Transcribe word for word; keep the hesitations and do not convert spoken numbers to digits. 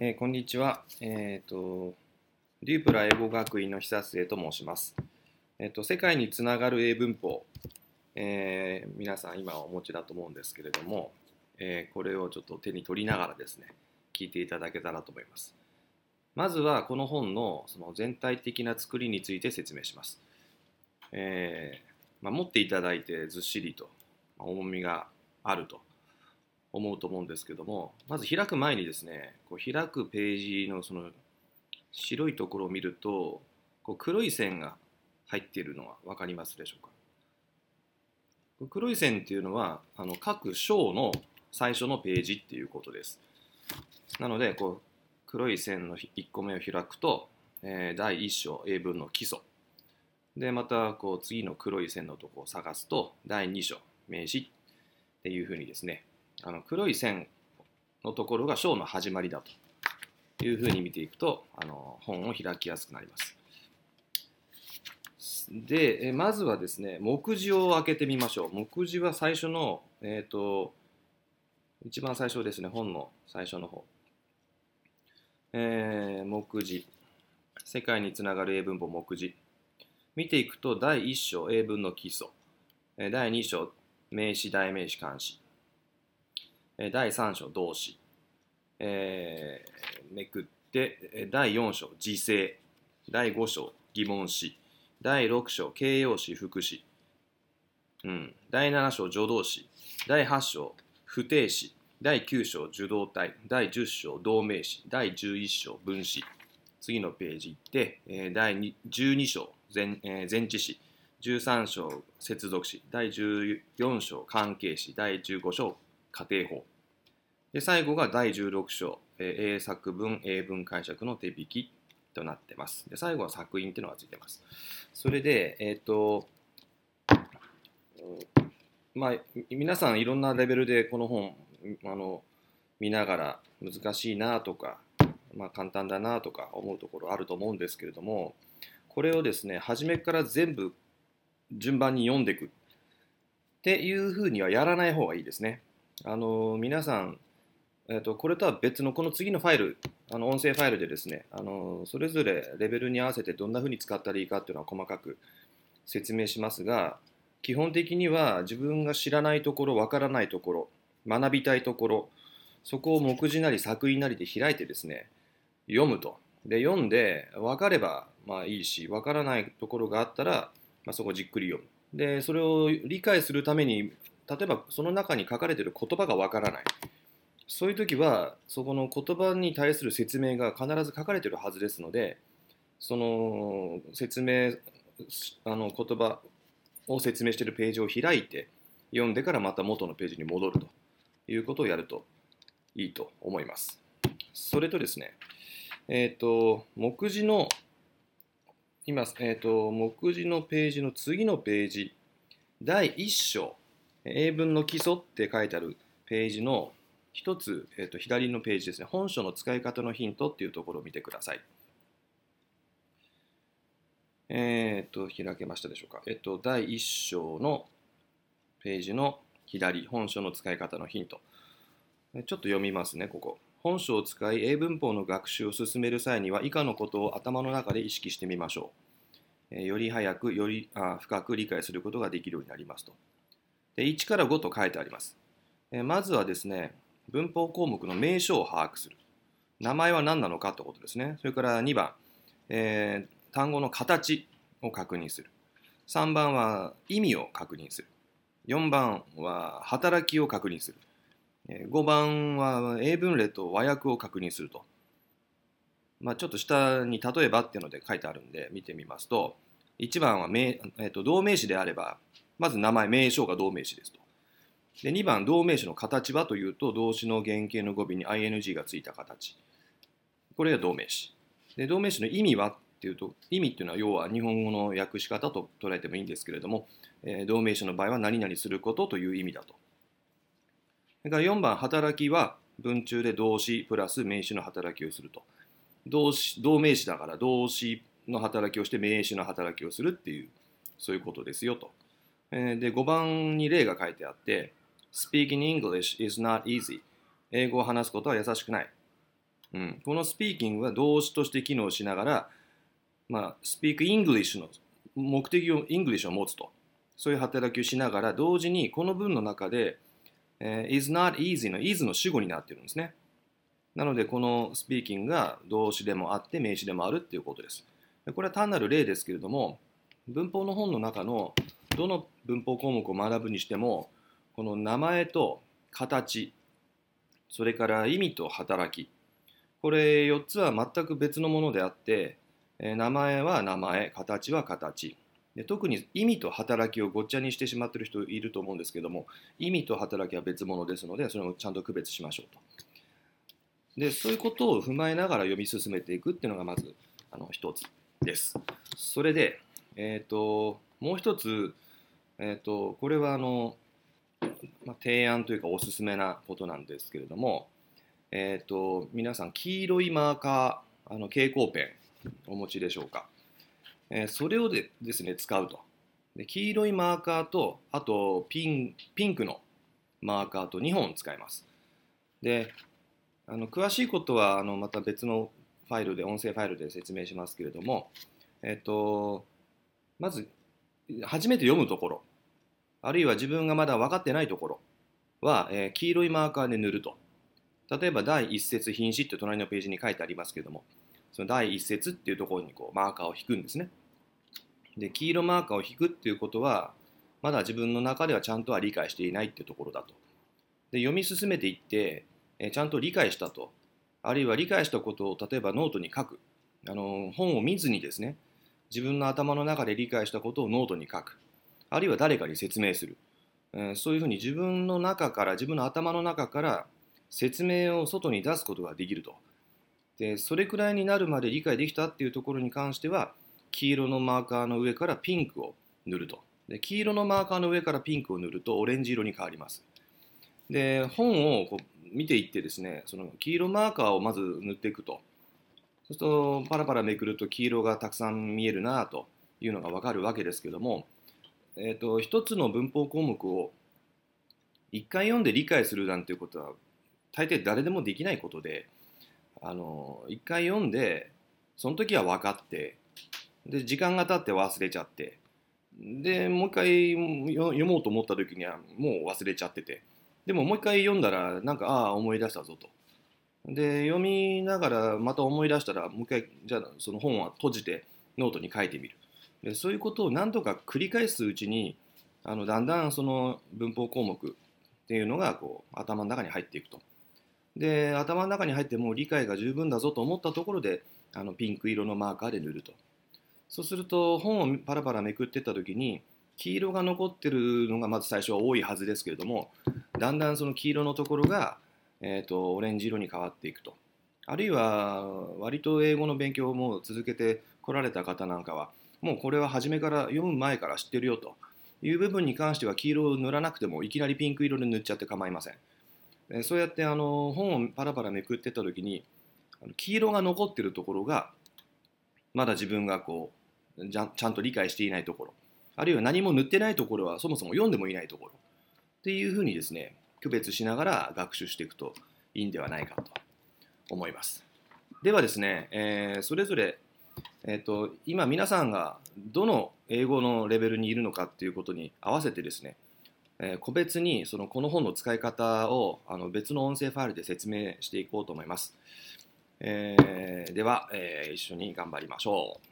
えーこんにちは。えっと、デュープラ英語学院の久末と申します。えっと、世界につながる英文法、えー皆さん今お持ちだと思うんですけれども、えーこれをちょっと手に取りながらですね、聞いていただけたらと思います。まずはこの本のその全体的な作りについて説明します。えーまあ、持っていただいてずっしりとまあ重みがあると思うと思うんですけども、まず開く前にですね、こう開くページのその白いところを見ると、こう黒い線が入っているのは分かりますでしょうか。黒い線っていうのはあの各章の最初のページっていうことです。なのでこう黒い線のいっこめを開くと、えー、だいいっ章英文の基礎で、またこう次の黒い線のところを探すとだいに章名詞っていうふうにですね、あの黒い線のところが章の始まりだというふうに見ていくと、あの本を開きやすくなります。で、まずはですね、目次を開けてみましょう。目次は最初の、えっと、一番最初ですね、本の最初の方。えー目次。世界につながる英文法目次。見ていくと、だいいっ章英文の基礎。だいに章名詞代名詞冠詞。だいさん章動詞。えーめくってだいよん章時制、だいご章疑問詞、だいろく章形容詞副詞、うん、だいなな章助動詞、だいはち章不定詞、だいきゅう章受動体、だいじゅう章動名詞、だいじゅういち章分詞。次のページ行って、えー、だいじゅうに章前、えー前置詞、じゅうさん章接続詞、だいじゅうよん章関係詞、だいじゅうご章家庭法。で最後がだいじゅうろく章、えー英作文、英文解釈の手引きとなってます。で最後は作品っていうのがついてます。それで、えっ、と、まあ、皆さんいろんなレベルでこの本あの見ながら難しいなとか、まあ、簡単だなとか思うところあると思うんですけれども、これをですね、初めから全部順番に読んでいくっていうふうにはやらない方がいいですね。あの皆さん、えー、とこれとは別のこの次のファイル、あの音声ファイルでですね、あのそれぞれレベルに合わせてどんなふうに使ったらいいかっていうのは細かく説明しますが、基本的には自分が知らないところ、わからないところ、学びたいところ、そこを目次なり作品なりで開いてですね、読むと。で、読んで分かればまあいいし、分からないところがあったら、まあ、そこをじっくり読む。で、それを理解するために、例えばその中に書かれている言葉が分からない。そういう時は、そこの言葉に対する説明が必ず書かれているはずですので、その説明、あの言葉を説明しているページを開いて、読んでからまた元のページに戻るということをやるといいと思います。それとですね、えっ、と、目次の、今、えっ、と、目次のページの次のページ、だいいっ章、英文の基礎って書いてあるページの一つ、えー、と左のページですね、本書の使い方のヒントっていうところを見てください。えっ、と、開けましたでしょうか。えっ、と、だいいっ章のページの左、本書の使い方のヒント。ちょっと読みますね、ここ。本書を使い、英文法の学習を進める際には、以下のことを頭の中で意識してみましょう。えーより早く、よりあ深く理解することができるようになりますと。で、いちからごと書いてあります。えーまずはですね、文法項目の名称を把握する。名前は何なのかってことですね。それからにばん、えー単語の形を確認する。さんばんは意味を確認する。よんばんは働きを確認する。ごばんは英文例と和訳を確認すると。まあ、ちょっと下に例えばっていうので書いてあるんで見てみますと、いちばんは名、えー、と動名詞であれば、まず名前、名称が動名詞ですと。でにばん、動名詞の形はというと、動詞の原型の語尾に アイエヌジー がついた形。これが動名詞。で動名詞の意味はっていうと、意味っていうのは要は日本語の訳し方と捉えてもいいんですけれども、えー、動名詞の場合は何々することという意味だと。それからよんばん、働きは文中で動詞プラス名詞の働きをすると。動詞動名詞だから動詞の働きをして名詞の働きをするっていう、そういうことですよと。えーで、ごばんに例が書いてあって、Speaking English is not easy. 英語を話すことは優しくない。 うん、このスピーキングは動詞として機能しながら、まあ、スピークイングリッシュの目的をイングリッシュを持つと、そういう働きをしながら、同時にこの文の中で、えー、is not easy の is の主語になっているんですね。なのでこのスピーキングが動詞でもあって名詞でもあるっていうことです。これは単なる例ですけれども、文法の本の中のどの文法項目を学ぶにしても、この名前と形、それから意味と働き、これよっつは全く別のものであって、名前は名前、形は形。で、特に意味と働きをごっちゃにしてしまっている人いると思うんですけども、意味と働きは別物ですので、それもちゃんと区別しましょうと。で、そういうことを踏まえながら読み進めていくっていうのがまずあの一つです。それで、えーと、もう一つ、えーと、これはあの、まあ、提案というかおすすめなことなんですけれども、えーと、皆さん黄色いマーカー、あの蛍光ペンお持ちでしょうか。えー、それをでですね、使うと。で、黄色いマーカーと、あとピン、ピンクのマーカーとにほん使います。で、あの詳しいことはあのまた別のファイルで、音声ファイルで説明しますけれども、えっと、まず、初めて読むところ、あるいは自分がまだ分かってないところは、えー黄色いマーカーで塗ると。例えば、第一節品詞って隣のページに書いてありますけれども、その第一節っていうところにこうマーカーを引くんですね。で、黄色マーカーを引くっていうことは、まだ自分の中ではちゃんとは理解していないっていうところだと。で、読み進めていって、えーちゃんと理解したと。あるいは理解したことを例えばノートに書く。あの本を見ずにですね、自分の頭の中で理解したことをノートに書く。あるいは誰かに説明する。えーそういうふうに自分の中から、自分の頭の中から説明を外に出すことができると。で、それくらいになるまで理解できたっていうところに関しては、黄色のマーカーの上からピンクを塗ると。で、黄色のマーカーの上からピンクを塗るとオレンジ色に変わります。で、本をこう見ていってですね、その黄色マーカーをまず塗っていくと。そうするとパラパラめくると黄色がたくさん見えるなというのが分かるわけですけども、えーと、一つの文法項目を一回読んで理解するなんていうことは大抵誰でもできないことで、あの一回読んでその時は分かって、で時間が経って忘れちゃって、でもう一回読もうと思った時にはもう忘れちゃってて、でももう一回読んだらなんかああ思い出したぞと。で読みながらまた思い出したらもう一回じゃあその本は閉じてノートに書いてみる。でそういうことを何度か繰り返すうちに、あのだんだんその文法項目っていうのがこう頭の中に入っていくと。で頭の中に入ってもう理解が十分だぞと思ったところで、あのピンク色のマーカーで塗ると。そうすると本をパラパラめくっていった時に黄色が残ってるのがまず最初は多いはずですけれども、だんだんその黄色のところが、えーと、オレンジ色に変わっていくと。あるいは割と英語の勉強をもう続けてこられた方なんかは、もうこれは初めから読む前から知ってるよという部分に関しては黄色を塗らなくてもいきなりピンク色で塗っちゃって構いません。そうやってあの本をパラパラめくっていった時に、黄色が残ってるところがまだ自分がこうちゃんと理解していないところ、あるいは何も塗ってないところはそもそも読んでもいないところっていうふうにですね、区別しながら学習していくといいんではないかと思います。ではですね、えーそれぞれ、えーと、今皆さんがどの英語のレベルにいるのかっていうことに合わせてですね、えー個別にそのこの本の使い方をあの別の音声ファイルで説明していこうと思います。えーでは、えー一緒に頑張りましょう。